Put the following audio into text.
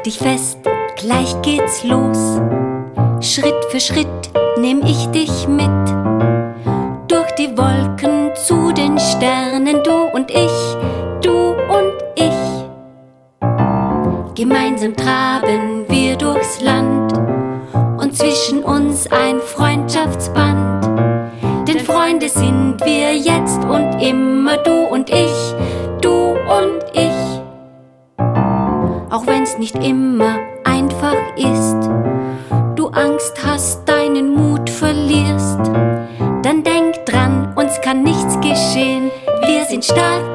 dich fest, gleich geht's los. Schritt für Schritt nehm ich dich mit. Durch die Wolken zu den Sternen, du und ich, du und ich. Gemeinsam traben wir durchs Land und zwischen uns ein Freundschaftsband. Denn Freunde sind wir jetzt und immer, du und ich, du und ich. Auch wenn's nicht immer einfach ist, du Angst hast, deinen Mut verlierst, dann denk dran, uns kann nichts geschehen. Wir sind stark,